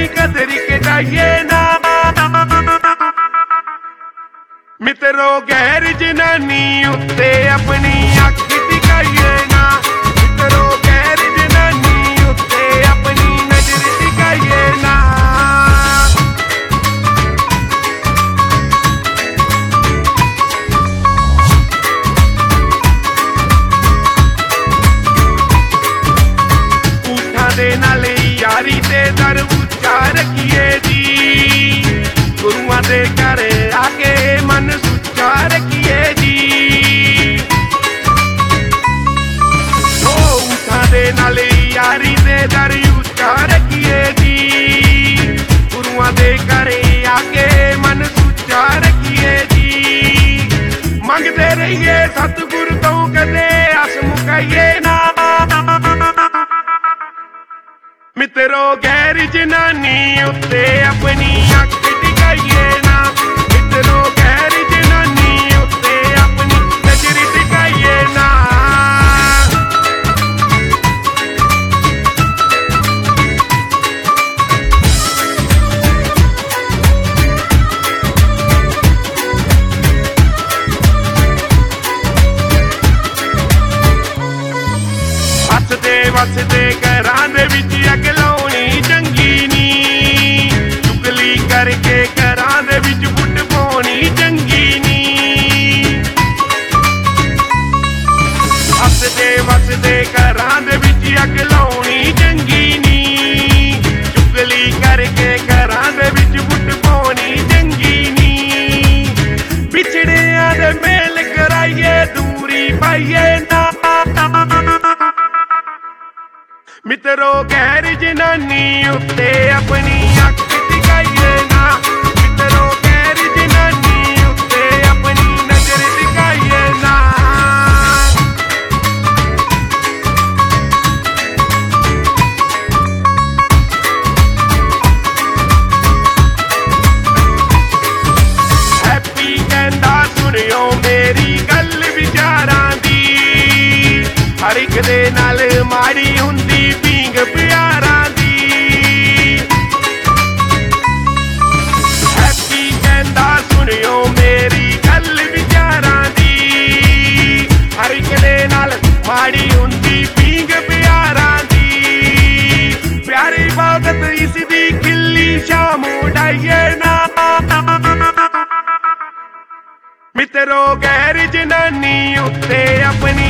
अपनी कदर के जाइए ना मित्रो गैर जनानी उत्ते अपनी अख टिकाइए ना मित्रो गैर जनानी उत्ते अपनी नजर टिकाइए ना दे नाल यारी ते दर उच्चा रखिए जी गुरुआं दे घर आके मन सुच्चा रखिए जी ओ उठा दे नाल यारी ते दर उच्चा रखिए जी गुरुआं दे घर आके मन सुच्चा रखिए जी मंगते रहिए सतगुर तो कदे अस मुकाइए ना मित्रो गैर जनानी उत्ते अपनी अख टिकाइए ना मित्रो गैर जनानी उत्ते अपनी नजर टिकाइए ना हसदे वसदे घरां दे विच अग लाउणी चंगी नी चुगली करके घरां दे विच फुट पाउणी चंगी नी हसदे वसदे घरां दे विच अग लाउणी चंगी नी चुगली करके घरां दे विच फुट पाउणी चंगी नी बिछड़ियां दे मेल कराइए दूरी पाइए ना मित्रो गैर जनानी उत्ते अपनी अख टिकाइए ना मित्रो गैर जनानी उत्ते अपनी नजर टिकाइए ना हैप्पी कहंदा सुनियो मेरी गल विचारां दी हर एक दे नाल माड़ी हुंदी पींग प्यारां दी हैप्पी कहंदा सुनियो मेरी गल विचारां दी हर एक दे नाल माड़ी हुंदी पींग प्यारां दी प्यारी बागत इसदी खिल्ली शाम उड़ाइए ना मित्रो गैर जनानी उत्ते अपनी